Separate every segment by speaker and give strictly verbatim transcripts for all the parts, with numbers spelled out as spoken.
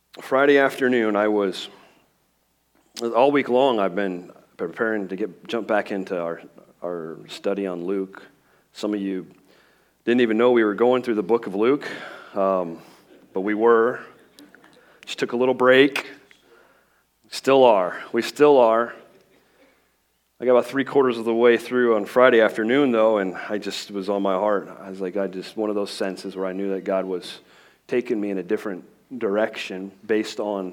Speaker 1: Friday afternoon, I was, all week long, I've been preparing to get jump back into our, our study on Luke. Some of you didn't even know we were going through the book of Luke, um, but we were. Just took a little break. Still are. We still are. I got about three quarters of the way through on Friday afternoon, though, and I just was on my heart. I was like, I just, one of those senses where I knew that God was taking me in a different direction based on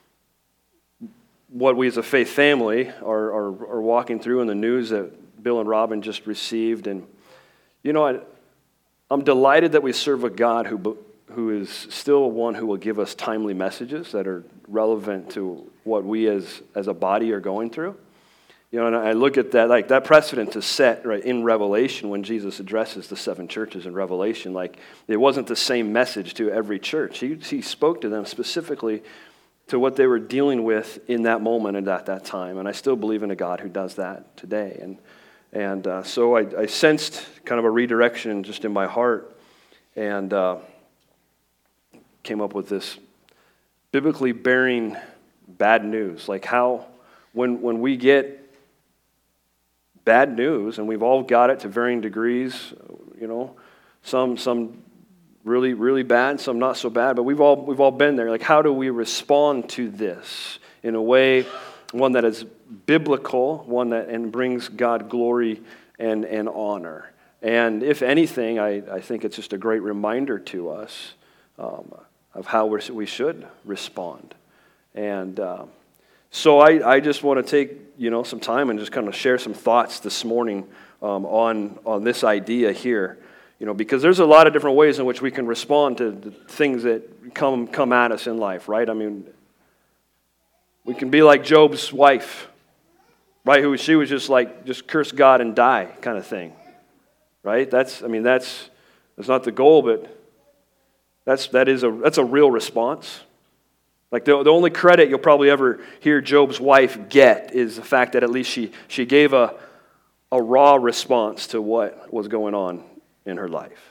Speaker 1: what we as a faith family are, are, are walking through in the news that Bill and Robin just received. And, you know, I, I'm delighted that we serve a God who, who is still one who will give us timely messages that are relevant to what we as, as a body are going through. You know, and I look at that, like that precedent is set right in Revelation when Jesus addresses the seven churches in Revelation. Like it wasn't the same message to every church. He, he spoke to them specifically to what they were dealing with in that moment and at that time. And I still believe in a God who does that today. And and uh, so I, I sensed kind of a redirection just in my heart and uh, came up with this biblically bearing bad news. Like how when when we get bad news, and we've all got it to varying degrees, you know, some some really, really bad, some not so bad, but we've all we've all been there. Like, how do we respond to this in a way, one that is biblical, one that and brings God glory and, and honor? And if anything, I, I think it's just a great reminder to us um, of how we're, we should respond. And uh, so I, I just want to take you know, some time and just kind of share some thoughts this morning um, on on this idea here, you know, because there's a lot of different ways in which we can respond to the things that come come at us in life, right? I mean, we can be like Job's wife, right? Who she was just like just curse God and die kind of thing, right? That's I mean that's that's not the goal, but that's that is a that's a real response. Like the, the only credit you'll probably ever hear Job's wife get is the fact that at least she, she gave a, a raw response to what was going on in her life.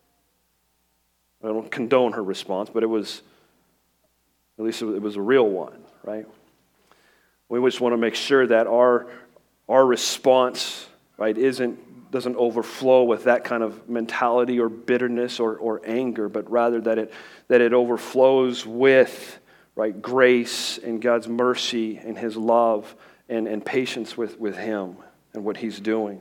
Speaker 1: I don't condone her response, but it was, at least it was a real one, right? We just want to make sure that our, our response, right, isn't, doesn't overflow with that kind of mentality or bitterness or, or anger, but rather that it, that it overflows with right, grace and God's mercy and His love and, and patience with, with Him and what He's doing.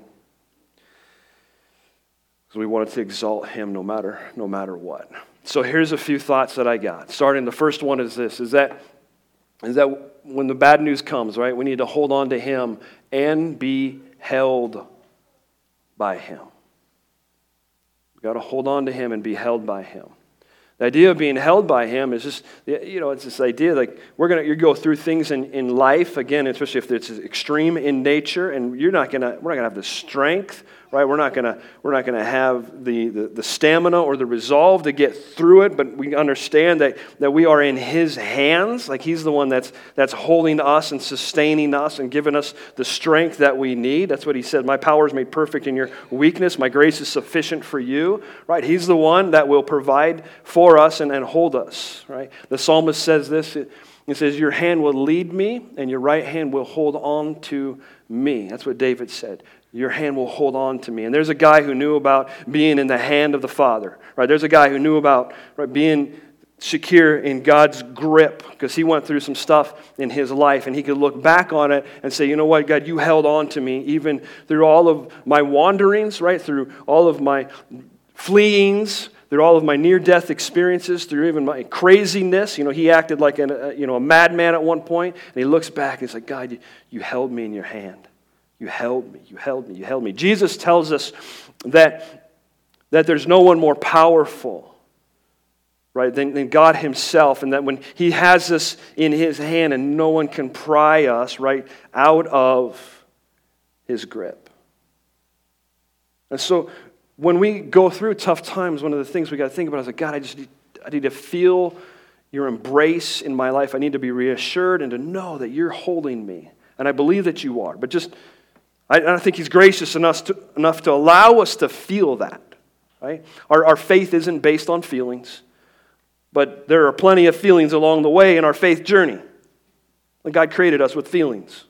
Speaker 1: So we wanted to exalt Him no matter no matter what. So here's a few thoughts that I got. Starting, the first one is this, is that, is that when the bad news comes, right, we need to hold on to Him and be held by Him. We've got to hold on to Him and be held by Him. The idea of being held by Him is just, you know, it's this idea like we're going to you go through things in, in life, again, especially if it's extreme in nature, and you're not going to, we're not going to have the strength, right? We're not going to, we're not going to have the, the, the stamina or the resolve to get through it, but we understand that, that we are in His hands, like He's the one that's, that's holding us and sustaining us and giving us the strength that we need. That's what He said, my power is made perfect in your weakness, my grace is sufficient for you, right? He's the one that will provide for For us and, and hold us, right? The psalmist says this, it, it says, your hand will lead me and your right hand will hold on to me. That's what David said. Your hand will hold on to me. And there's a guy who knew about being in the hand of the Father, right? There's a guy who knew about right, being secure in God's grip because he went through some stuff in his life and he could look back on it and say, you know what, God, you held on to me even through all of my wanderings, right? Through all of my fleeings, through all of my near-death experiences, through even my craziness. You know, he acted like a, you know, a madman at one point, and he looks back and he's like, God, you, you held me in your hand. You held me, you held me, you held me. Jesus tells us that, that there's no one more powerful, right, than, than God Himself, and that when He has us in His hand and no one can pry us, right, out of His grip. And so when we go through tough times, one of the things we got to think about is like, God, I just need, I need to feel your embrace in my life. I need to be reassured and to know that you're holding me. And I believe that you are. But just, I, I think He's gracious enough to, enough to allow us to feel that. Right? Our, our faith isn't based on feelings. But there are plenty of feelings along the way in our faith journey. And God created us with feelings.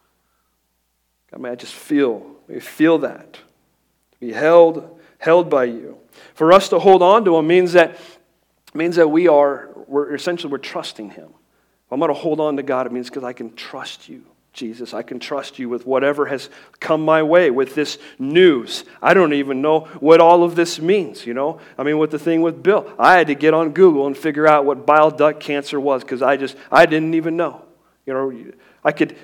Speaker 1: God, may I just feel, may I feel that. To be held, held by you. For us to hold on to Him means that means that we are, we're essentially we're trusting Him. If I'm going to hold on to God, it means because I can trust you, Jesus. I can trust you with whatever has come my way, with this news. I don't even know what all of this means, you know. I mean, with the thing with Bill, I had to get on Google and figure out what bile duct cancer was because I just, I didn't even know. You know, I could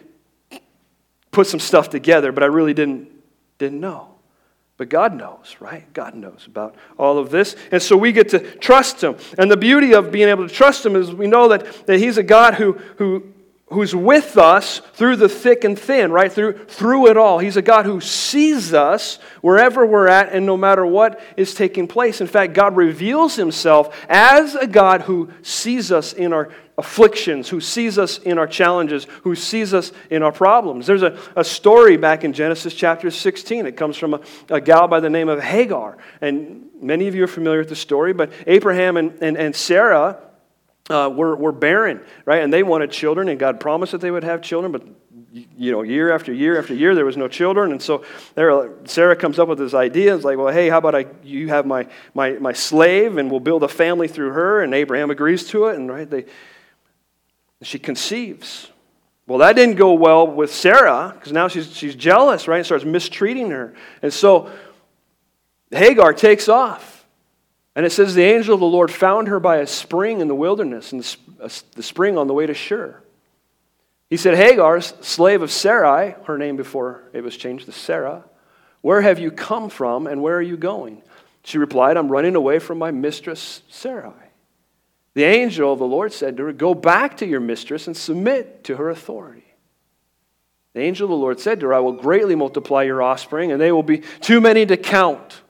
Speaker 1: put some stuff together, but I really didn't, didn't know. But God knows, right? God knows about all of this. And so we get to trust Him. And the beauty of being able to trust Him is we know that, that He's a God who, who, who's with us through the thick and thin, right? Through, through it all. He's a God who sees us wherever we're at and no matter what is taking place. In fact, God reveals Himself as a God who sees us in our afflictions, who sees us in our challenges, who sees us in our problems. There's a, a story back in Genesis chapter sixteen. It comes from a, a gal by the name of Hagar. And many of you are familiar with the story, but Abraham and, and, and Sarah uh, were, were barren, right? And they wanted children, and God promised that they would have children, but you know, year after year after year, there was no children. And so there, Sarah comes up with this idea. It's like, well, hey, how about I, you have my, my, my slave, and we'll build a family through her. And Abraham agrees to it, and right, they... She conceives. Well, that didn't go well with Sarah because now she's, she's jealous, right? And starts mistreating her. And so Hagar takes off. And it says the angel of the Lord found her by a spring in the wilderness, and the, the spring on the way to Shur. He said, Hagar, slave of Sarai, her name before it was changed to Sarah, where have you come from and where are you going? She replied, I'm running away from my mistress Sarai. The angel of the Lord said to her, go back to your mistress and submit to her authority. The angel of the Lord said to her, I will greatly multiply your offspring, and they will be too many to count.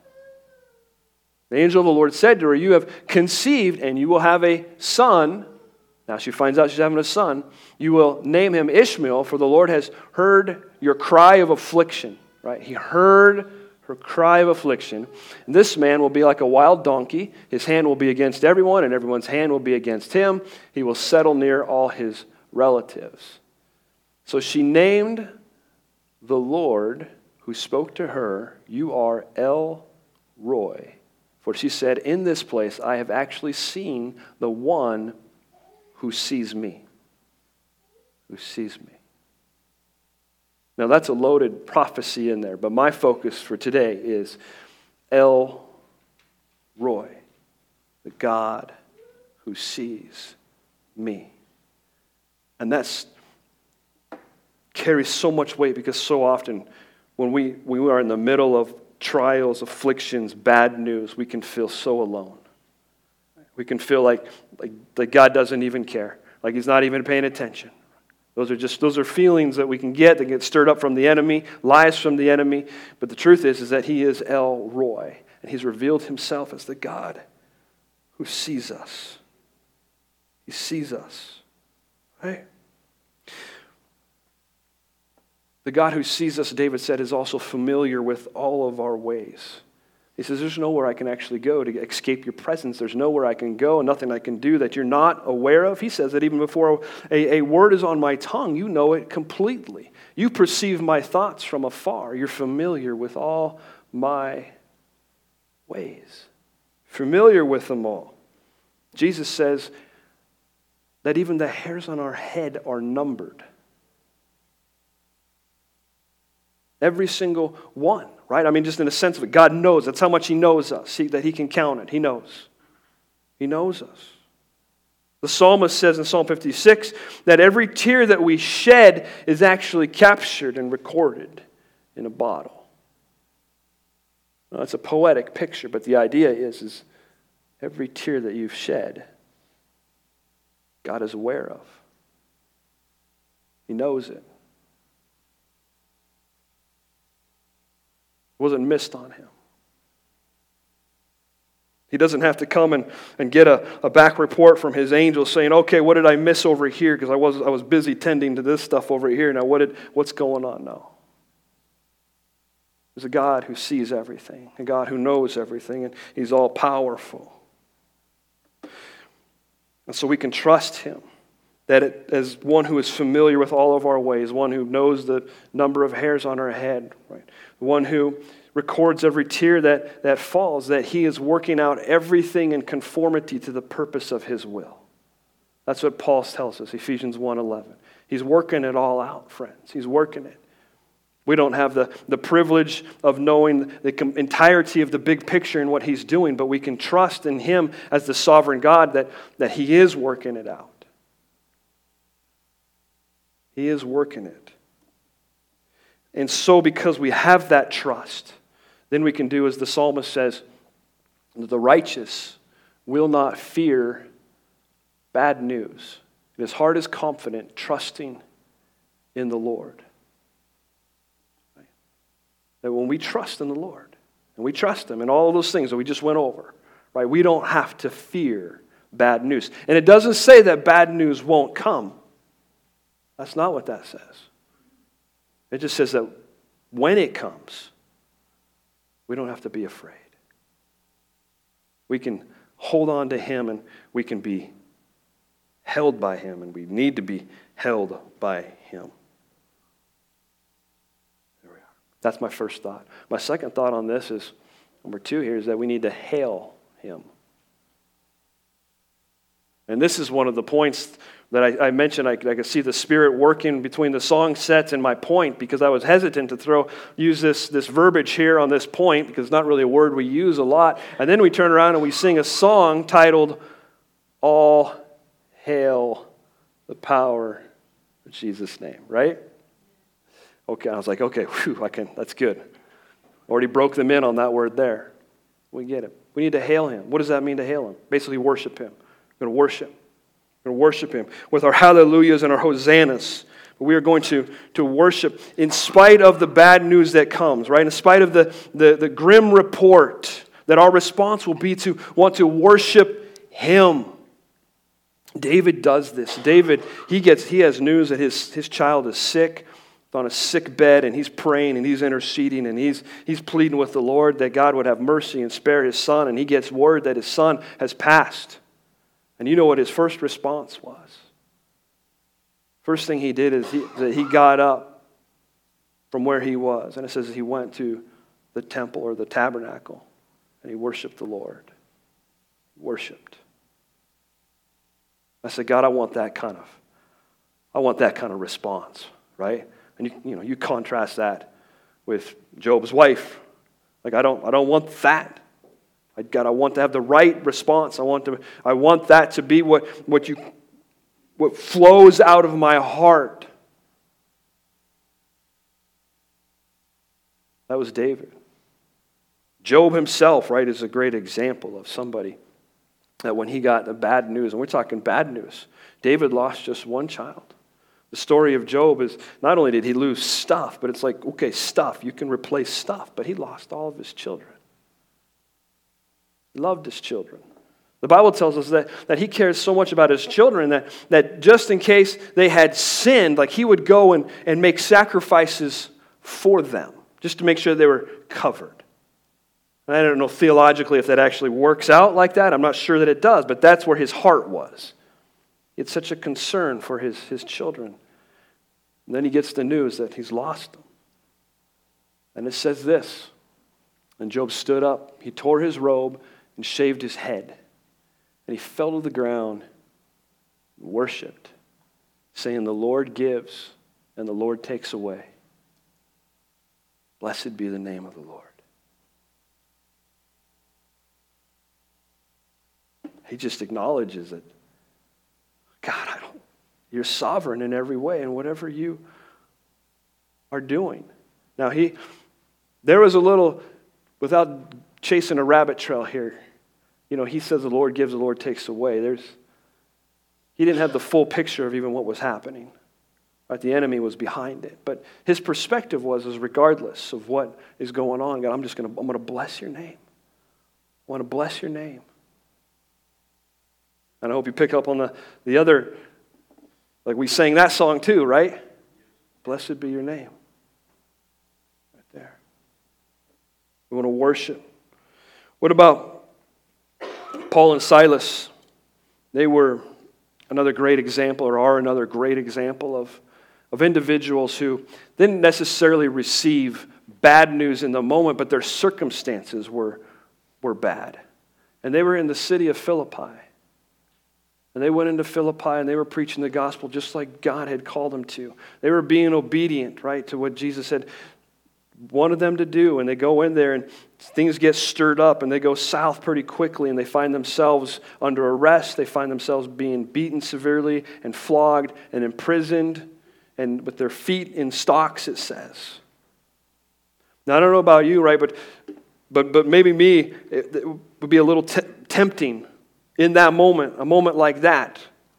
Speaker 1: The angel of the Lord said to her, you have conceived, and you will have a son. Now she finds out she's having a son. You will name him Ishmael, for the Lord has heard your cry of affliction. Right? He heard her cry of affliction. And this man will be like a wild donkey. His hand will be against everyone, and everyone's hand will be against him. He will settle near all his relatives. So she named the Lord who spoke to her, you are El Roi. For she said, in this place I have actually seen the one who sees me. Who sees me. Now that's a loaded prophecy in there, but my focus for today is El Roi, the God who sees me. And that's carries so much weight because so often when we, we are in the middle of trials, afflictions, bad news, we can feel so alone. We can feel like, like, like God doesn't even care, like He's not even paying attention. Those are just those are feelings that we can get that get stirred up from the enemy, lies from the enemy. But the truth is, is that He is El Roi, and He's revealed Himself as the God who sees us. He sees us, right? The God who sees us, David said, is also familiar with all of our ways. He says, there's nowhere I can actually go to escape your presence. There's nowhere I can go, nothing I can do that you're not aware of. He says that even before a, a word is on my tongue, you know it completely. You perceive my thoughts from afar. You're familiar with all my ways. Familiar with them all. Jesus says that even the hairs on our head are numbered. Every single one. Right? I mean, just in a sense of it, God knows. That's how much He knows us, he, that He can count it. He knows. He knows us. The psalmist says in Psalm fifty-six that every tear that we shed is actually captured and recorded in a bottle. Now, it's a poetic picture, but the idea is, is every tear that you've shed, God is aware of. He knows it. Wasn't missed on Him. He doesn't have to come and, and get a, a back report from His angels saying, okay, what did I miss over here? Because I was I was busy tending to this stuff over here. Now what did what's going on now? There's a God who sees everything, a God who knows everything, and He's all powerful. And so we can trust him. That it, as one who is familiar with all of our ways, one who knows the number of hairs on our head, right? One who records every tear that, that falls, that he is working out everything in conformity to the purpose of his will. That's what Paul tells us, Ephesians one eleven. He's working it all out, friends. He's working it. We don't have the, the privilege of knowing the entirety of the big picture and what he's doing, but we can trust in him as the sovereign God that, that he is working it out. He is working it. And so because we have that trust, then we can do as the psalmist says, the righteous will not fear bad news. His heart is confident, trusting in the Lord. Right? That when we trust in the Lord, and we trust him in all of those things that we just went over, right? We don't have to fear bad news. And it doesn't say that bad news won't come. That's not what that says. It just says that when it comes, we don't have to be afraid. We can hold on to him and we can be held by him, and we need to be held by him. There we are. That's my first thought. My second thought on this is, number two here, is that we need to hail him. And this is one of the points that I, I mentioned. I, I could see the Spirit working between the song sets and my point, because I was hesitant to throw use this, this verbiage here on this point, because it's not really a word we use a lot. And then we turn around and we sing a song titled, All Hail the Power of Jesus' Name, right? Okay, I was like, okay, whew, I can, that's good. Already broke them in on that word there. We get it. We need to hail him. What does that mean to hail him? Basically worship him. We're going to worship. We're going to worship him with our hallelujahs and our hosannas. We are going to, to worship in spite of the bad news that comes, right? In spite of the, the, the grim report, that our response will be to want to worship him. David does this. David, he gets he has news that his, his child is sick, on a sick bed, and he's praying and he's interceding and he's he's pleading with the Lord that God would have mercy and spare his son, and he gets word that his son has passed. And you know what his first response was? First thing he did is he, that he got up from where he was, and it says he went to the temple or the tabernacle and he worshiped the Lord. Worshipped. I said, God, I want that kind of, I want that kind of response, right? And you, you know, you contrast that with Job's wife. Like, I don't, I don't want that. I, God, I want to have the right response. I want to, I want that to be what, what you, what flows out of my heart. That was David. Job himself, right, is a great example of somebody that when he got the bad news, and we're talking bad news, David lost just one child. The story of Job is not only did he lose stuff, but it's like, okay, stuff, you can replace stuff, but he lost all of his children. He loved his children. The Bible tells us that, that he cares so much about his children that, that just in case they had sinned, like he would go and, and make sacrifices for them, just to make sure they were covered. And I don't know theologically if that actually works out like that. I'm not sure that it does, but that's where his heart was. He had such a concern for his, his children. And then he gets the news that he's lost them. And it says this, and Job stood up, he tore his robe and shaved his head. And he fell to the ground and worshiped, saying, the Lord gives and the Lord takes away. Blessed be the name of the Lord. He just acknowledges that, God, I don't, you're sovereign in every way and whatever you are doing. Now, he, there was a little, without chasing a rabbit trail here, you know, he says the Lord gives, the Lord takes away. There's, he didn't have the full picture of even what was happening. Right? The enemy was behind it. But his perspective was, is regardless of what is going on, God, I'm just going to, I'm going to bless your name. I want to bless your name. And I hope you pick up on the, the other, like we sang that song too, right? Blessed be your name. Right there. We want to worship. What about Paul and Silas? They were another great example, or are another great example of, of individuals who didn't necessarily receive bad news in the moment, but their circumstances were, were bad. And they were in the city of Philippi. And they went into Philippi and they were preaching the gospel just like God had called them to. They were being obedient, right, to what Jesus had wanted them to do. And they go in there and things get stirred up and they go south pretty quickly and they find themselves under arrest. They find themselves being beaten severely and flogged and imprisoned and with their feet in stocks, it says. Now, I don't know about you, right, but but but maybe me, it, it would be a little t- tempting in that moment, a moment like that,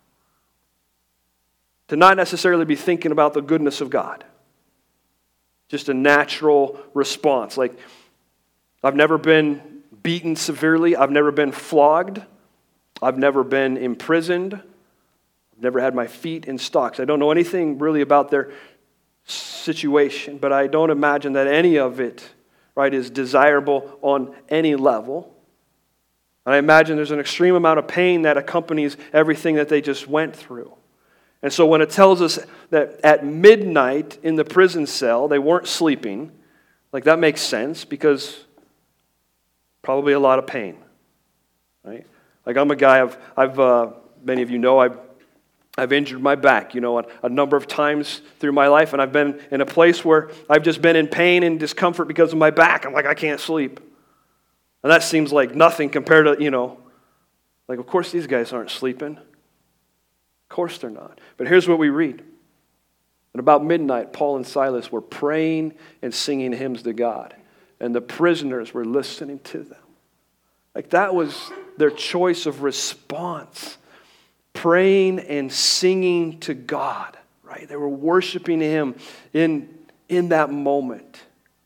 Speaker 1: to not necessarily be thinking about the goodness of God. Just a natural response. Like, I've never been beaten severely. I've never been flogged. I've never been imprisoned. I've never had my feet in stocks. I don't know anything really about their situation, but I don't imagine that any of it, right, is desirable on any level. And I imagine there's an extreme amount of pain that accompanies everything that they just went through. And so when it tells us that at midnight in the prison cell, they weren't sleeping, like that makes sense because probably a lot of pain, right? Like I'm a guy, I've, I've uh, many of you know, I've, I've injured my back, you know, a, a number of times through my life, and I've been in a place where I've just been in pain and discomfort because of my back. I'm like, I can't sleep. And that seems like nothing compared to, you know, like, of course these guys aren't sleeping. Of course they're not. But here's what we read. At about midnight, Paul and Silas were praying and singing hymns to God. And the prisoners were listening to them. Like that was their choice of response. Praying and singing to God, right? They were worshiping Him in, in that moment.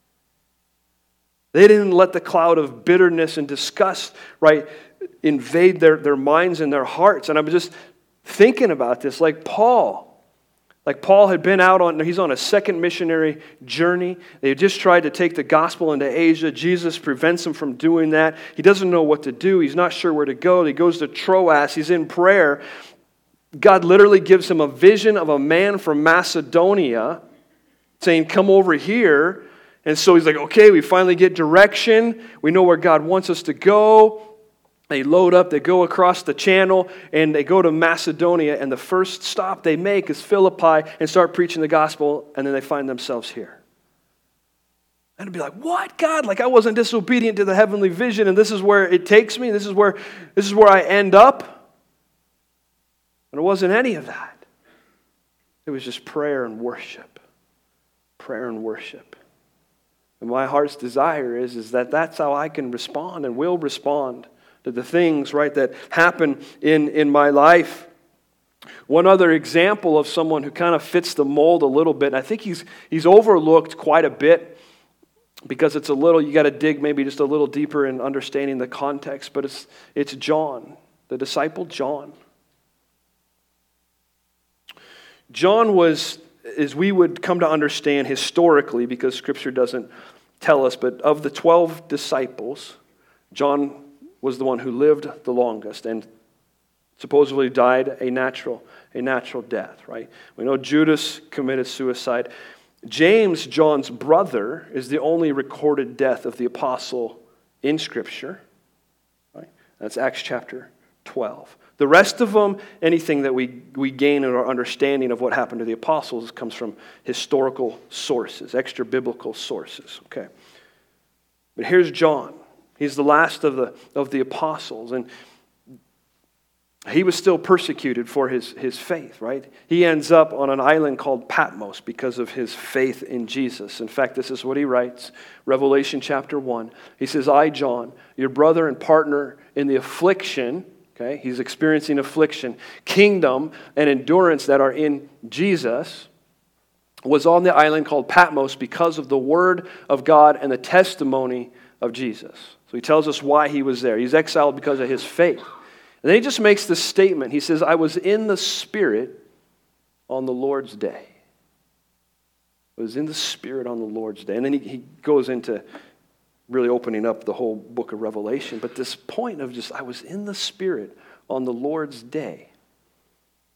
Speaker 1: They didn't let the cloud of bitterness and disgust, right, invade their, their minds and their hearts. And I'm just thinking about this, like Paul. Like Paul had been out on, he's on a second missionary journey. They had just tried to take the gospel into Asia. Jesus prevents him from doing that. He doesn't know what to do. He's not sure where to go. He goes to Troas. He's in prayer. God literally gives him a vision of a man from Macedonia saying, come over here. And so he's like, okay, we finally get direction. We know where God wants us to go. They load up, they go across the channel, and they go to Macedonia. And the first stop they make is Philippi and start preaching the gospel. And then they find themselves here. And it'd be like, what, God? Like I wasn't disobedient to the heavenly vision, and this is where it takes me. This is where, this is where I end up. And it wasn't any of that. It was just prayer and worship. Prayer and worship. And my heart's desire is, is that that's how I can respond and will respond to the things, right, that happen in, in my life. One other example of someone who kind of fits the mold a little bit, and I think he's he's overlooked quite a bit because it's a little, you got to dig maybe just a little deeper in understanding the context, but it's it's John, the disciple John. John was, as we would come to understand historically, because Scripture doesn't tell us, but of the twelve disciples, John was the one who lived the longest and supposedly died a natural, a natural death, right? We know Judas committed suicide. James, John's brother, is the only recorded death of the apostle in Scripture, right? That's Acts chapter twelve. The rest of them, anything that we, we gain in our understanding of what happened to the apostles comes from historical sources, extra-biblical sources, okay? But here's John. He's the last of the, of the apostles, and he was still persecuted for his, his faith, right? He ends up on an island called Patmos because of his faith in Jesus. In fact, this is what he writes, Revelation chapter one. He says, I, John, your brother and partner in the affliction. Okay, he's experiencing affliction, kingdom, and endurance that are in Jesus, was on the island called Patmos because of the word of God and the testimony of Jesus. So he tells us why he was there. He's exiled because of his faith. And then he just makes this statement. He says, I was in the Spirit on the Lord's day. I was in the Spirit on the Lord's day. And then he, he goes into really opening up the whole book of Revelation. But this point of just, I was in the Spirit on the Lord's day.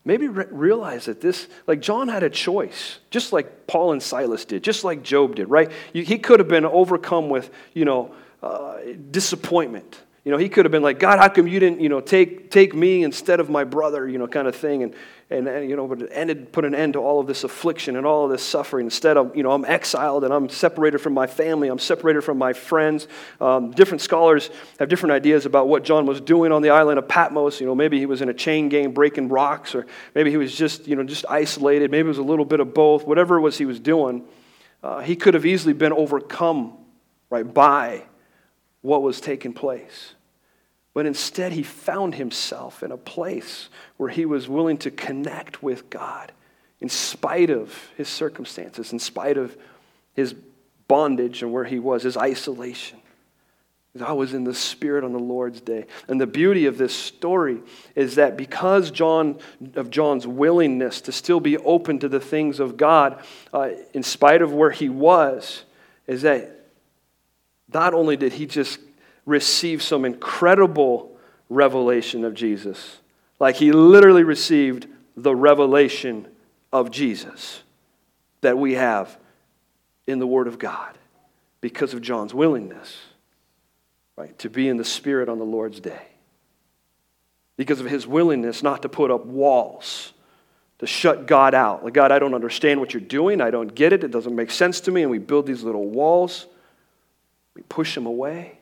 Speaker 1: maybe re- realize that this, like John had a choice, just like Paul and Silas did, just like Job did, right? He could have been overcome with, you know, uh, disappointment. You know, he could have been like, God, how come you didn't, you know, take take me instead of my brother, you know, kind of thing. And, and, and you know, but it ended, put an end to all of this affliction and all of this suffering. Instead of, you know, I'm exiled and I'm separated from my family. I'm separated from my friends. Um, different scholars have different ideas about what John was doing on the island of Patmos. You know, maybe he was in a chain gang breaking rocks, or maybe he was just, you know, just isolated. Maybe it was a little bit of both. Whatever it was he was doing, uh, he could have easily been overcome, right, by what was taking place. But instead, he found himself in a place where he was willing to connect with God in spite of his circumstances, in spite of his bondage and where he was, his isolation. I was in the Spirit on the Lord's day. And the beauty of this story is that because John of John's willingness to still be open to the things of God, uh, in spite of where he was, is that not only did he just received some incredible revelation of Jesus. Like he literally received the revelation of Jesus that we have in the Word of God because of John's willingness, right, to be in the Spirit on the Lord's day. Because of his willingness not to put up walls, to shut God out. Like, God, I don't understand what you're doing. I don't get it. It doesn't make sense to me. And we build these little walls. We push him away.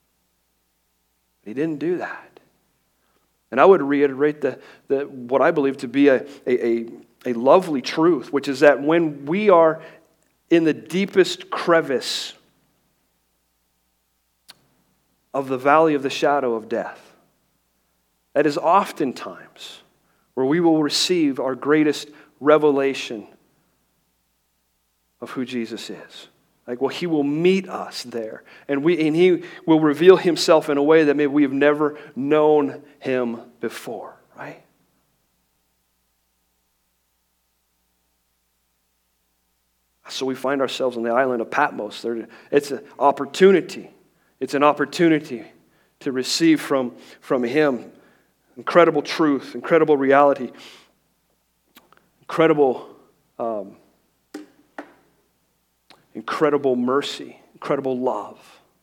Speaker 1: He didn't do that. And I would reiterate the, the, what I believe to be a, a, a, a lovely truth, which is that when we are in the deepest crevice of the valley of the shadow of death, that is oftentimes where we will receive our greatest revelation of who Jesus is. Like, well, he will meet us there. And we and he will reveal himself in a way that maybe we've never known him before, right? So we find ourselves on the island of Patmos. It's an opportunity. It's an opportunity to receive from, from him incredible truth, incredible reality, incredible um, incredible mercy, incredible love.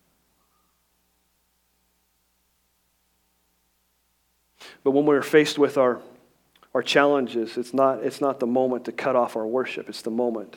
Speaker 1: But when we're faced with our, our challenges, it's not, it's not the moment to cut off our worship. It's the moment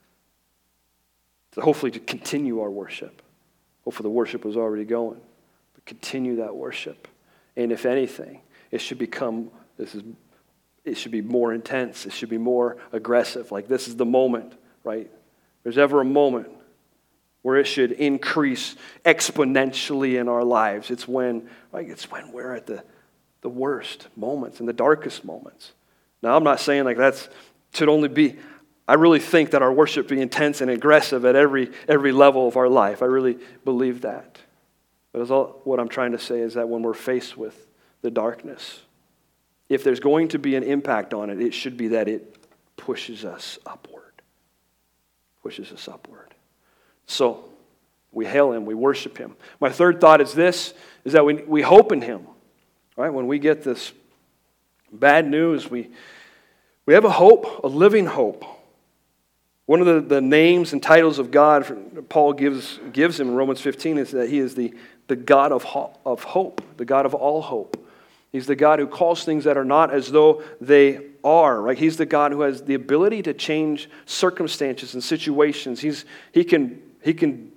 Speaker 1: to hopefully to continue our worship. Hopefully the worship was already going. But continue that worship. And if anything, it should become, this is, it should be more intense. It should be more aggressive. Like, this is the moment, right? There's ever a moment where it should increase exponentially in our lives. It's when, like, it's when we're at the, the worst moments and the darkest moments. Now, I'm not saying like that's should only be. I really think that our worship be intense and aggressive at every every level of our life. I really believe that. But as all, what I'm trying to say is that when we're faced with the darkness, if there's going to be an impact on it, it should be that it pushes us upward. Pushes us upward. So, we hail him, we worship him. My third thought is this, is that we, we hope in him. Right? When we get this bad news, we, we have a hope, a living hope. One of the, the names and titles of God Paul gives, gives him in Romans fifteen is that he is the, the God of, ho- of hope, the God of all hope. He's the God who calls things that are not as though they are, right? He's the God who has the ability to change circumstances and situations. He's he can he can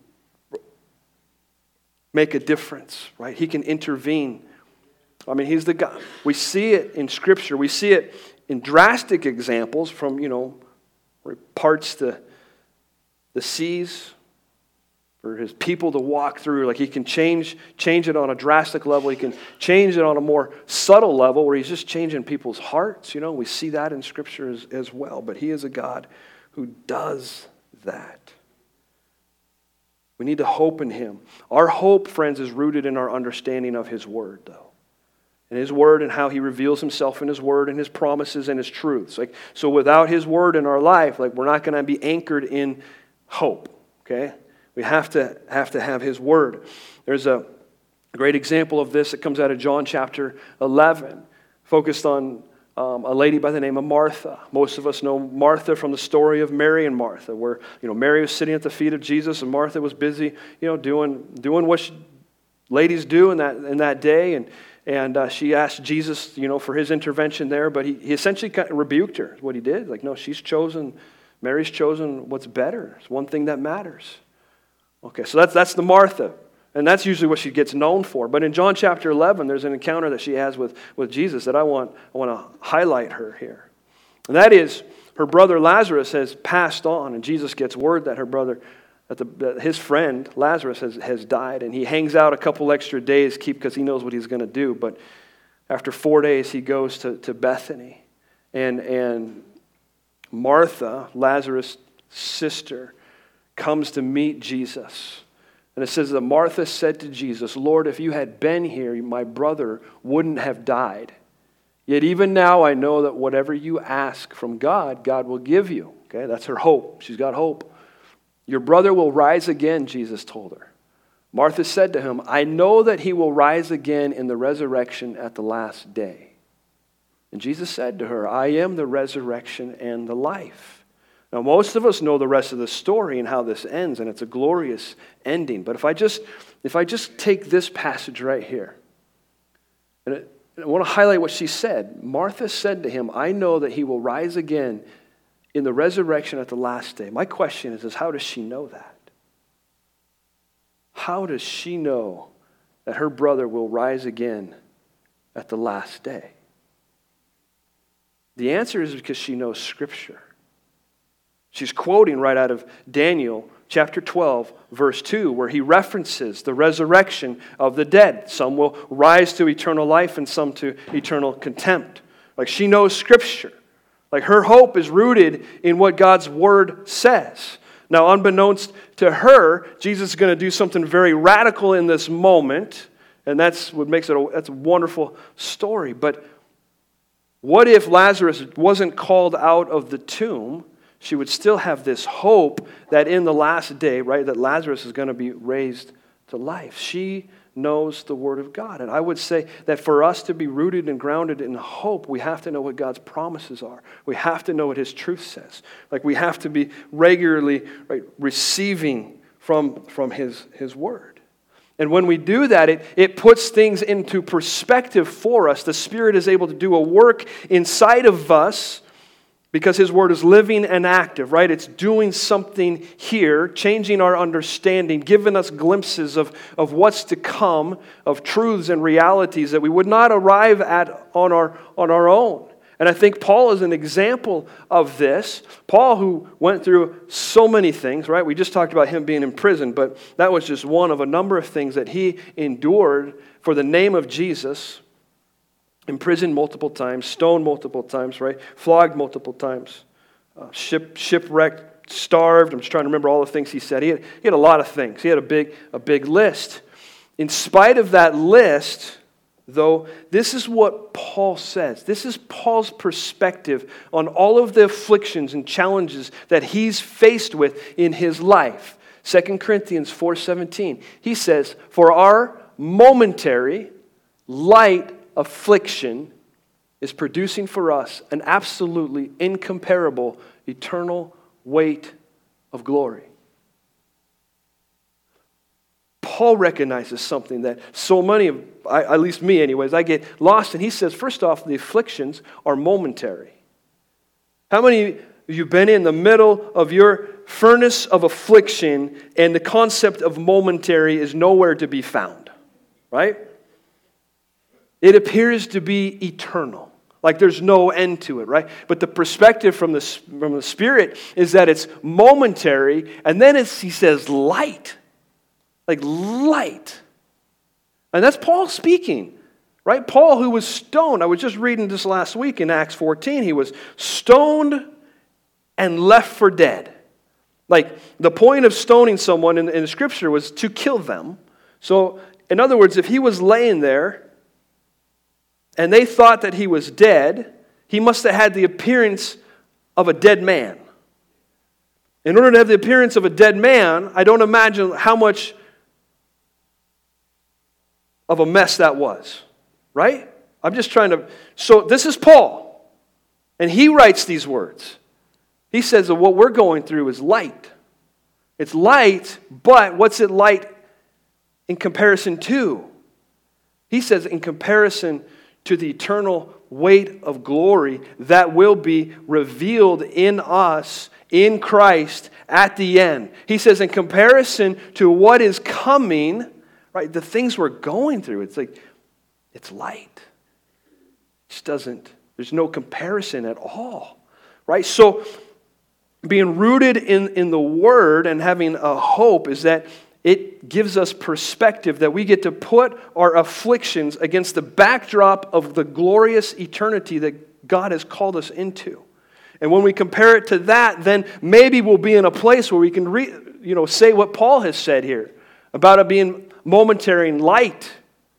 Speaker 1: make a difference, right? He can intervene. I mean, he's the God. We see it in Scripture. We see it in drastic examples from, you know, where he parts the the seas for his people to walk through. Like, he can change change it on a drastic level. He can change it on a more subtle level where he's just changing people's hearts. You know, we see that in Scripture as, as well. But he is a God who does that. We need to hope in him. Our hope, friends, is rooted in our understanding of his word, though. And his word and how he reveals himself in his word and his promises and his truths. Like, so without his word in our life, like, we're not going to be anchored in hope, okay? We have to have to have his word. There's a great example of this that comes out of John chapter eleven, focused on um, a lady by the name of Martha. Most of us know Martha from the story of Mary and Martha, where you know Mary was sitting at the feet of Jesus and Martha was busy, you know, doing doing what she, ladies do in that in that day, and and uh, she asked Jesus, you know, for his intervention there, but he, he essentially kind of rebuked her. What he did, like, no, she's chosen, Mary's chosen what's better. It's one thing that matters. Okay, so that's that's the Martha. And that's usually what she gets known for. But in John chapter eleven, there's an encounter that she has with, with Jesus that I want, I want to highlight her here. And that is, her brother Lazarus has passed on, and Jesus gets word that her brother, that, the, that his friend Lazarus has, has died, and he hangs out a couple extra days keep because he knows what he's going to do. But after four days, he goes to, to Bethany. And, and Martha, Lazarus' sister, comes to meet Jesus. And it says that Martha said to Jesus, Lord, if you had been here, my brother wouldn't have died. Yet even now I know that whatever you ask from God, God will give you. Okay, that's her hope. She's got hope. Your brother will rise again, Jesus told her. Martha said to him, I know that he will rise again in the resurrection at the last day. And Jesus said to her, I am the resurrection and the life. Now, most of us know the rest of the story and how this ends, and it's a glorious ending. But if I just, if I just take this passage right here, and it, I want to highlight what she said. Martha said to him, I know that he will rise again in the resurrection at the last day. My question is, is how does she know that? How does she know that her brother will rise again at the last day? The answer is because she knows Scripture. She's quoting right out of Daniel chapter twelve, verse two, where he references the resurrection of the dead. Some will rise to eternal life and some to eternal contempt. Like, she knows Scripture. Like, her hope is rooted in what God's Word says. Now, unbeknownst to her, Jesus is going to do something very radical in this moment, and that's what makes it a, that's a wonderful story. But what if Lazarus wasn't called out of the tomb? She would still have this hope that in the last day, right, that Lazarus is going to be raised to life. She knows the Word of God. And I would say that for us to be rooted and grounded in hope, we have to know what God's promises are. We have to know what His truth says. Like, we have to be regularly, right, receiving from, from His, His Word. And when we do that, it, it puts things into perspective for us. The Spirit is able to do a work inside of us because His Word is living and active, right? It's doing something here, changing our understanding, giving us glimpses of, of what's to come, of truths and realities that we would not arrive at on our, on our own. And I think Paul is an example of this. Paul, who went through so many things, right? We just talked about him being in prison, but that was just one of a number of things that he endured for the name of Jesus. Imprisoned multiple times, stoned multiple times, right? Flogged multiple times, uh, ship, shipwrecked, starved. I'm just trying to remember all the things he said. He had, he had a lot of things. He had a big, a big list. In spite of that list, though, this is what Paul says. This is Paul's perspective on all of the afflictions and challenges that he's faced with in his life. Second Corinthians four seventeen. He says, "For our momentary, light affliction is producing for us an absolutely incomparable eternal weight of glory." Paul recognizes something that so many of, I, at least me anyways, I get lost in. He says, first off, the afflictions are momentary. How many of you have been in the middle of your furnace of affliction and the concept of momentary is nowhere to be found, right? It appears to be eternal. Like there's no end to it, right? But the perspective from the, from the Spirit is that it's momentary, and then it's, he says, light. Like light. And that's Paul speaking, right? Paul, who was stoned. I was just reading this last week in Acts fourteen. He was stoned and left for dead. Like the point of stoning someone in, in the Scripture was to kill them. So, in other words, if he was laying there and they thought that he was dead, he must have had the appearance of a dead man. In order to have the appearance of a dead man, I don't imagine how much of a mess that was, right? I'm just trying to, so this is Paul. And he writes these words. He says that what we're going through is light. It's light, but what's it light in comparison to? He says in comparison to the eternal weight of glory that will be revealed in us, in Christ, at the end. He says in comparison to what is coming, right, the things we're going through, it's like, it's light. It just doesn't, there's no comparison at all, right? So being rooted in, in the Word and having a hope is that it gives us perspective that we get to put our afflictions against the backdrop of the glorious eternity that God has called us into. And when we compare it to that, then maybe we'll be in a place where we can re, you know, say what Paul has said here about it being momentary and light.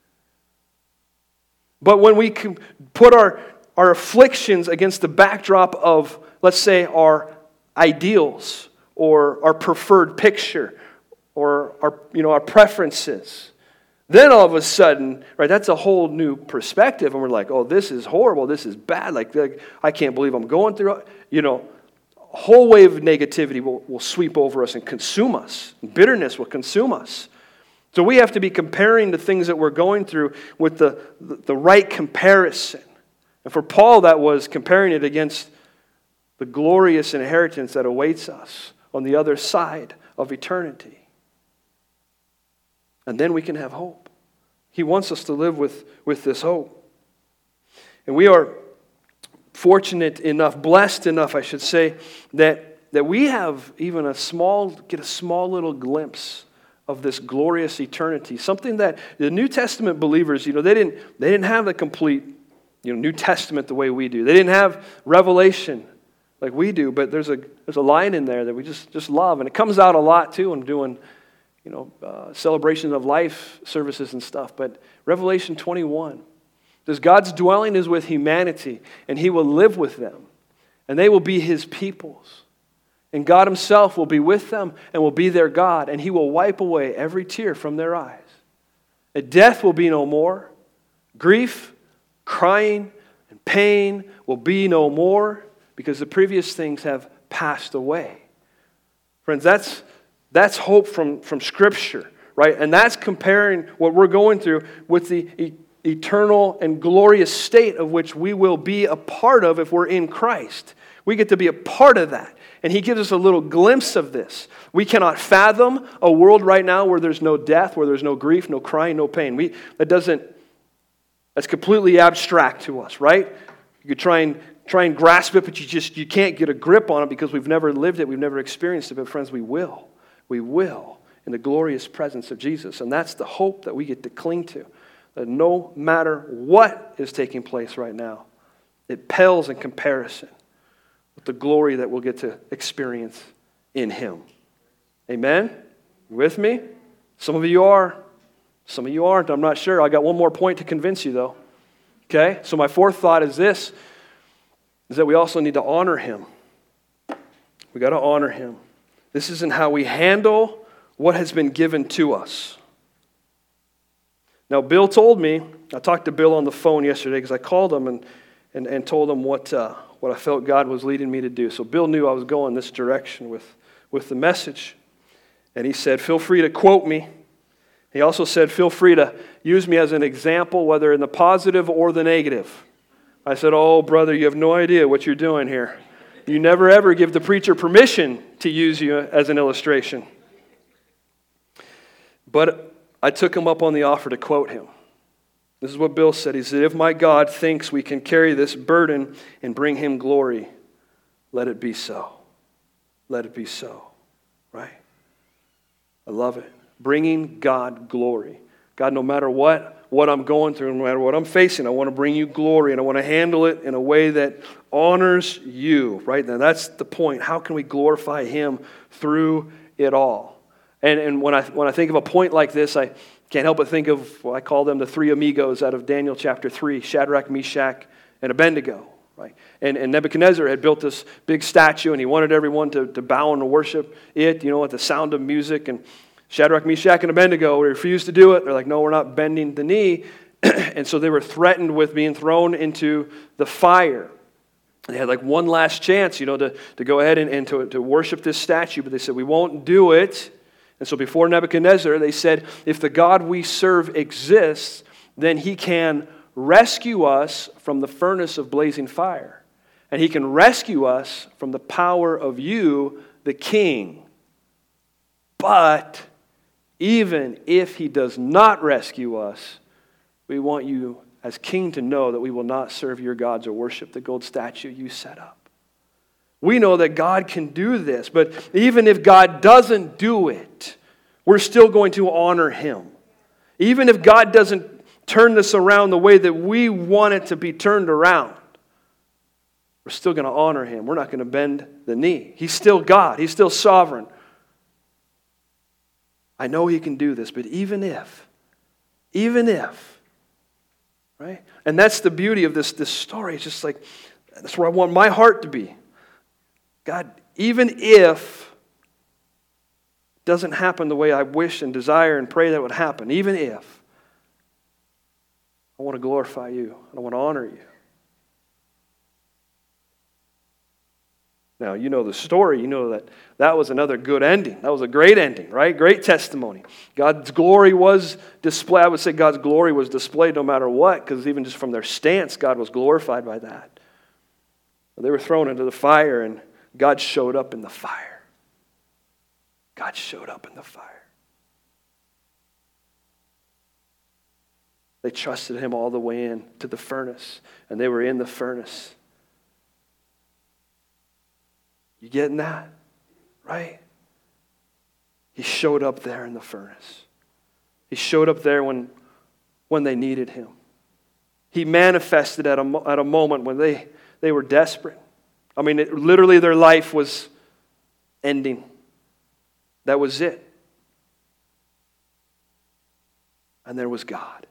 Speaker 1: But when we can put our, our afflictions against the backdrop of, let's say, our ideals or our preferred picture, or our, you know, our preferences, then all of a sudden, right, that's a whole new perspective, and we're like, oh, this is horrible, this is bad, like, like I can't believe I'm going through it. You know, a whole wave of negativity will, will sweep over us and consume us. Bitterness will consume us. So we have to be comparing the things that we're going through with the, the, the right comparison. And for Paul, that was comparing it against the glorious inheritance that awaits us on the other side of eternity. And then we can have hope. He wants us to live with, with this hope. And we are fortunate enough, blessed enough, I should say, that, that we have even a small, get a small little glimpse of this glorious eternity. Something that the New Testament believers, you know, they didn't, they didn't have the complete, you know, New Testament the way we do. They didn't have Revelation like we do, but there's a there's a line in there that we just, just love. And it comes out a lot, too, when doing you know, uh, celebration of life services and stuff. But Revelation twenty-one says God's dwelling is with humanity, and He will live with them, and they will be His peoples. And God Himself will be with them and will be their God, and He will wipe away every tear from their eyes. And death will be no more. Grief, crying, and pain will be no more, because the previous things have passed away. Friends, that's That's hope from, from Scripture, right? And that's comparing what we're going through with the e- eternal and glorious state of which we will be a part of if we're in Christ. We get to be a part of that. And He gives us a little glimpse of this. We cannot fathom a world right now where there's no death, where there's no grief, no crying, no pain. We that doesn't, that's completely abstract to us, right? You could try and try and grasp it, but you just you can't get a grip on it because we've never lived it, we've never experienced it. But friends, we will. We will in the glorious presence of Jesus. And that's the hope that we get to cling to. That no matter what is taking place right now, it pales in comparison with the glory that we'll get to experience in Him. Amen? You with me? Some of you are. Some of you aren't. I'm not sure. I got one more point to convince you, though. Okay? So my fourth thought is this, is that we also need to honor Him. We got to honor Him. This isn't how we handle what has been given to us. Now, Bill told me, I talked to Bill on the phone yesterday because I called him and, and, and told him what, uh, what I felt God was leading me to do. So Bill knew I was going this direction with, with the message. And he said, feel free to quote me. He also said, feel free to use me as an example, whether in the positive or the negative. I said, oh, brother, you have no idea what you're doing here. You never ever give the preacher permission to use you as an illustration. But I took him up on the offer to quote him. This is what Bill said. He said, if my God thinks we can carry this burden and bring Him glory, let it be so. Let it be so. Right? I love it. Bringing God glory. God, no matter what, what I'm going through, no matter what I'm facing, I want to bring You glory, and I want to handle it in a way that honors You, right? Now that's the point. How can we glorify Him through it all? And and when I when I think of a point like this, I can't help but think of, well, I call them the three amigos out of Daniel chapter three, Shadrach, Meshach, and Abednego, right? And, and Nebuchadnezzar had built this big statue, and he wanted everyone to, to bow and to worship it, you know, at the sound of music, and Shadrach, Meshach, and Abednego refused to do it. They're like, no, we're not bending the knee. And so they were threatened with being thrown into the fire. They had like one last chance, you know, to, to go ahead and, and to, to worship this statue, but they said, we won't do it. And so before Nebuchadnezzar, they said, if the God we serve exists, then he can rescue us from the furnace of blazing fire. And he can rescue us from the power of you, the king. But even if he does not rescue us, we want you as king to know that we will not serve your gods or worship the gold statue you set up. We know that God can do this, but even if God doesn't do it, we're still going to honor him. Even if God doesn't turn this around the way that we want it to be turned around, we're still going to honor him. We're not going to bend the knee. He's still God. He's still sovereign. I know he can do this, but even if, even if, right? And that's the beauty of this, this story. It's just like, that's where I want my heart to be. God, even if it doesn't happen the way I wish and desire and pray that it would happen, even if, I want to glorify you. I want to honor you. Now, you know the story. You know that that was another good ending. That was a great ending, right? Great testimony. God's glory was displayed. I would say God's glory was displayed no matter what, because even just from their stance, God was glorified by that. They were thrown into the fire, and God showed up in the fire. God showed up in the fire. They trusted him all the way in to the furnace, and they were in the furnace. You getting that? Right? He showed up there in the furnace. He showed up there when, when they needed him. He manifested at a, at a moment when they, they were desperate. I mean, it, literally their life was ending. That was it. And there was God.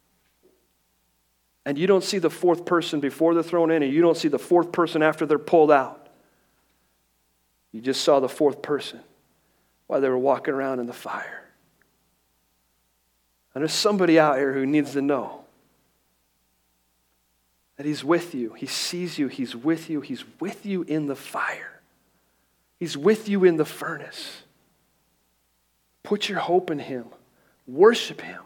Speaker 1: And you don't see the fourth person before they're thrown in, and you don't see the fourth person after they're pulled out. You just saw the fourth person while they were walking around in the fire. And there's somebody out here who needs to know that he's with you. He sees you. He's with you. He's with you in the fire. He's with you in the furnace. Put your hope in him. Worship him.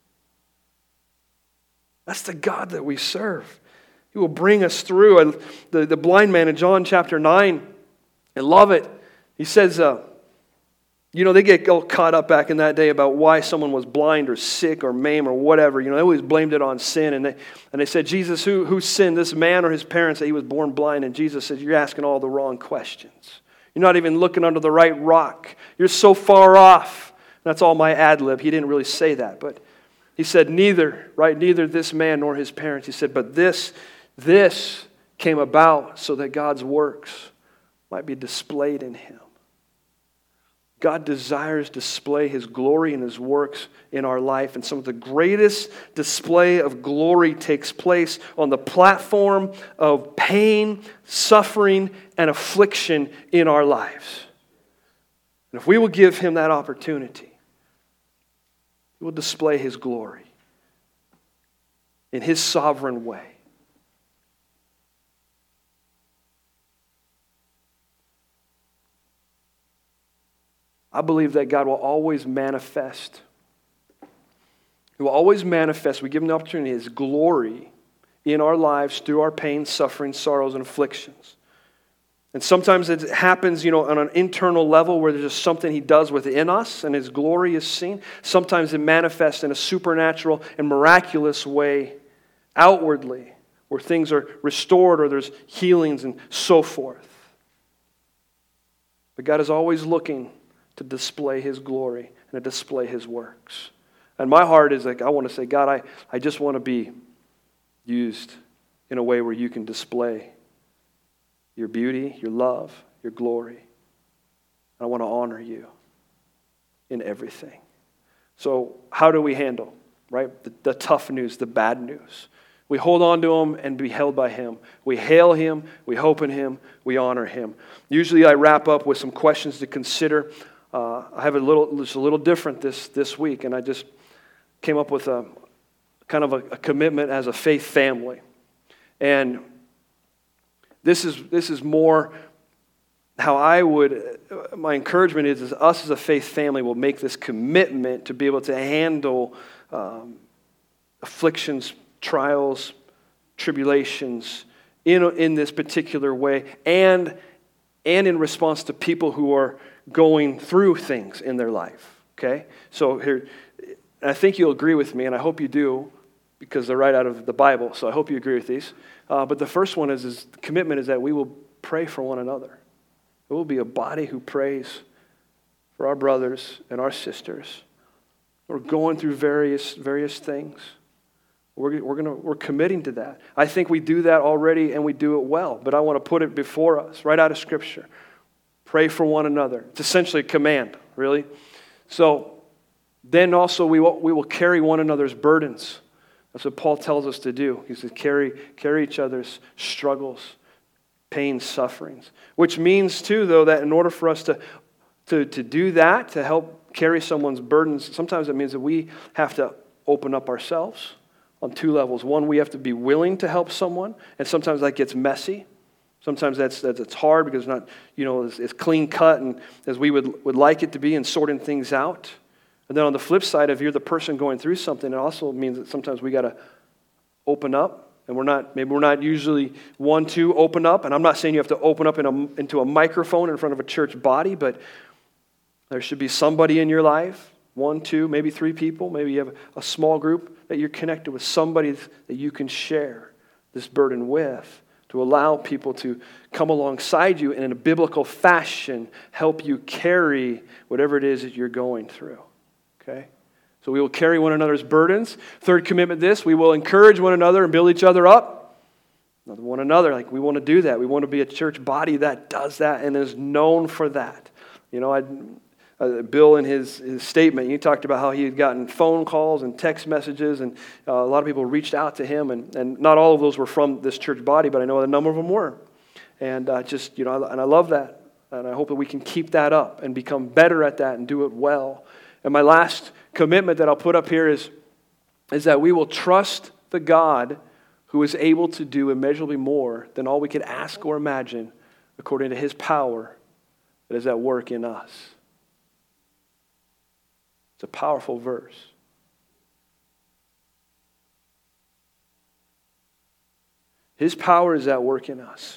Speaker 1: That's the God that we serve. He will bring us through. The, the blind man in John chapter nine, I love it. He says, uh, you know, they get all caught up back in that day about why someone was blind or sick or maimed or whatever. You know, they always blamed it on sin. And they, and they said, Jesus, who, who sinned, this man or his parents, that he was born blind? And Jesus said, you're asking all the wrong questions. You're not even looking under the right rock. You're so far off. That's all my ad lib. He didn't really say that. But he said, neither, right? Neither this man nor his parents. He said, but this, this came about so that God's works might be displayed in him. God desires to display his glory and his works in our life. And some of the greatest display of glory takes place on the platform of pain, suffering, and affliction in our lives. And if we will give him that opportunity, he will display his glory in his sovereign way. I believe that God will always manifest. He will always manifest, we give him the opportunity, his glory in our lives through our pain, suffering, sorrows, and afflictions. And sometimes it happens, you know, on an internal level where there's just something he does within us and his glory is seen. Sometimes it manifests in a supernatural and miraculous way outwardly where things are restored or there's healings and so forth. But God is always looking to display his glory and to display his works. And my heart is like, I want to say, God, I, I just want to be used in a way where you can display your beauty, your love, your glory. I want to honor you in everything. So how do we handle, right, the, the tough news, the bad news? We hold on to him and be held by him. We hail him, we hope in him, we honor him. Usually I wrap up with some questions to consider. Uh, I have a little, it's a little different this, this week, and I just came up with a kind of a, a commitment as a faith family. And This is, this is more how I would, my encouragement is, is us as a faith family will make this commitment to be able to handle um, afflictions, trials, tribulations in, in this particular way, and, and in response to people who are going through things in their life, okay? So here, I think you'll agree with me, and I hope you do, because they're right out of the Bible, so I hope you agree with these. Uh, but the first one is, is the commitment is that we will pray for one another. It will be a body who prays for our brothers and our sisters. We're going through various various things. We're, we're, gonna, we're committing to that. I think we do that already and we do it well, but I want to put it before us, right out of Scripture. Pray for one another. It's essentially a command, really. So then also we will, we will carry one another's burdens. That's what Paul tells us to do. He says carry, carry each other's struggles, pains, sufferings. Which means too, though, that in order for us to, to, to do that, to help carry someone's burdens, sometimes it means that we have to open up ourselves on two levels. One, we have to be willing to help someone, and sometimes that gets messy. Sometimes that's, that's it's hard because it's not, you know, it's, it's clean cut and as we would, would like it to be, and sorting things out. And then on the flip side, if you're the person going through something, it also means that sometimes we got to open up. And we're not, maybe we're not usually one to open up. And I'm not saying you have to open up in a, into a microphone in front of a church body, but there should be somebody in your life, one, two, maybe three people. Maybe you have a small group that you're connected with, somebody that you can share this burden with, to allow people to come alongside you and in a biblical fashion help you carry whatever it is that you're going through. Okay? So we will carry one another's burdens. Third commitment, this, we will encourage one another and build each other up. One another, like we want to do that. We want to be a church body that does that and is known for that. You know, I, uh, Bill in his, his statement, he talked about how he had gotten phone calls and text messages, and uh, a lot of people reached out to him, and, and not all of those were from this church body, but I know a number of them were. And uh, just, you know, and I love that. And I hope that we can keep that up and become better at that and do it well. And my last commitment that I'll put up here is, is that we will trust the God who is able to do immeasurably more than all we could ask or imagine according to his power that is at work in us. It's a powerful verse. His power is at work in us.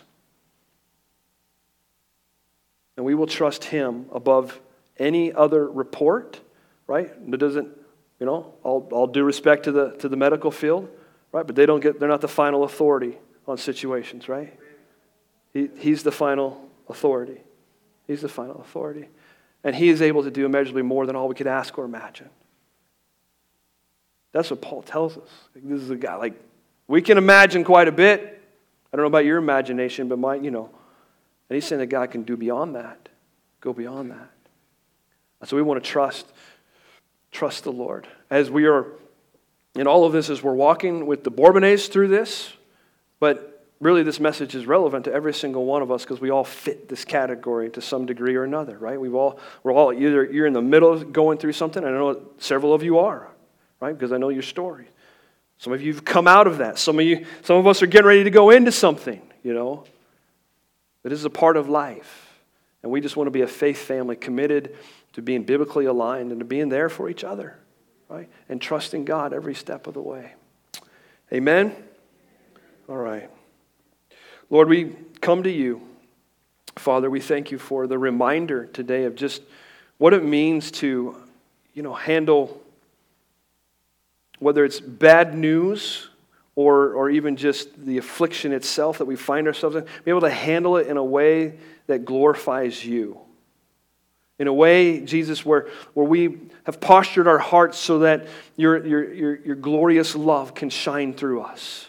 Speaker 1: And we will trust him above any other report. Right? It doesn't, you know, all, all due respect to the to the medical field, right? But they don't get, they're not the final authority on situations, right? He, he's the final authority. He's the final authority. And he is able to do immeasurably more than all we could ask or imagine. That's what Paul tells us. Like, this is a guy, like, we can imagine quite a bit. I don't know about your imagination, but mine, you know. And he's saying that God can do beyond that. Go beyond that. So we want to trust Trust the Lord. As we are in all of this, as we're walking with the Bourbonnais through this, but really this message is relevant to every single one of us because we all fit this category to some degree or another, right? We've all, we're all either you're in the middle of going through something, and I know several of you are, right? Because I know your story. Some of you have come out of that. Some of you, some of us are getting ready to go into something, you know. It is a part of life. And we just want to be a faith family committed to being biblically aligned and to being there for each other, right? And trusting God every step of the way. Amen? All right. Lord, we come to you. Father, we thank you for the reminder today of just what it means to, you know, handle whether it's bad news or, or even just the affliction itself that we find ourselves in, be able to handle it in a way that glorifies you. In a way, Jesus, where, where we have postured our hearts so that your, your, your, your glorious love can shine through us.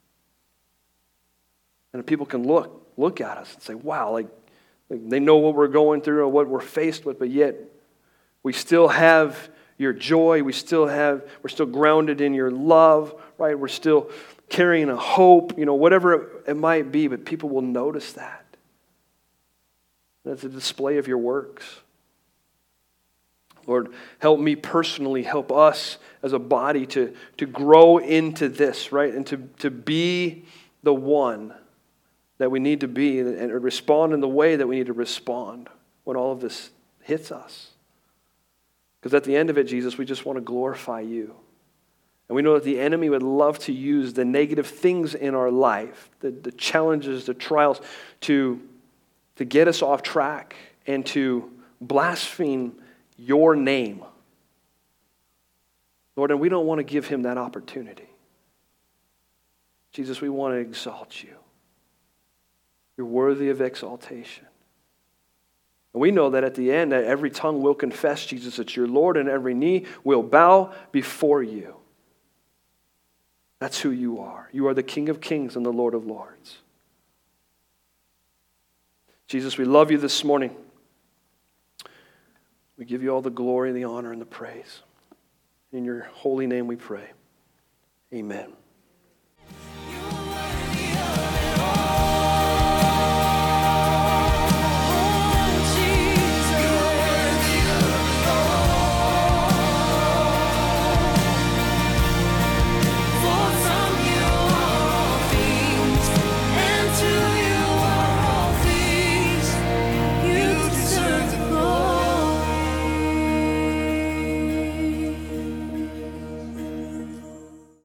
Speaker 1: And people can look, look at us and say, wow, like, like they know what we're going through or what we're faced with, but yet we still have your joy. We still have, we're still grounded in your love, right? We're still carrying a hope, you know, whatever it, it might be, but people will notice that. That's a display of your works. Lord, help me personally, help us as a body to, to grow into this, right? And to, to be the one that we need to be and respond in the way that we need to respond when all of this hits us. Because at the end of it, Jesus, we just want to glorify you. And we know that the enemy would love to use the negative things in our life, the, the challenges, the trials, to, to get us off track and to blaspheme your name. Lord, and we don't want to give him that opportunity. Jesus, we want to exalt you. You're worthy of exaltation. And we know that at the end, that every tongue will confess, Jesus, that you're Lord, and every knee will bow before you. That's who you are. You are the King of kings and the Lord of lords. Jesus, we love you this morning. We give you all the glory, the honor, and the praise. In your holy name we pray. Amen.